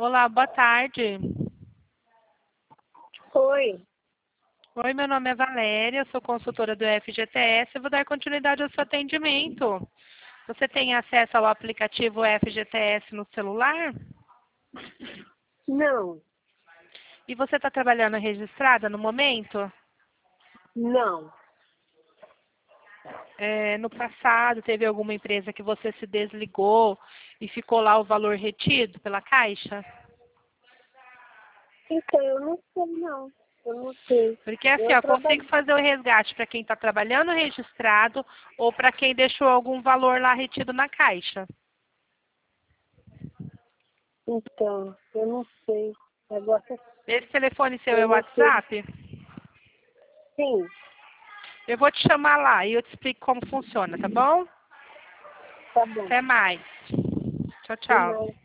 Olá, boa tarde. Oi. Oi, meu nome é Valéria, sou consultora do FGTS e vou dar continuidade ao seu atendimento. Você tem acesso ao aplicativo FGTS no celular? Não. E você está trabalhando registrada no momento? Não. No passado, teve alguma empresa que você se desligou e ficou lá o valor retido pela Caixa? Então, eu não sei, não. Eu não sei. Porque assim, Eu ó, trabalho. consigo fazer o resgate para quem está trabalhando registrado ou para quem deixou algum valor lá retido na Caixa. Então, eu não sei. Negócio Esse telefone seu é eu o não sei. WhatsApp? Sim, Eu vou te chamar lá e eu te explico como funciona, tá bom? tá bom. Até mais. Tchau, Até tchau. mais.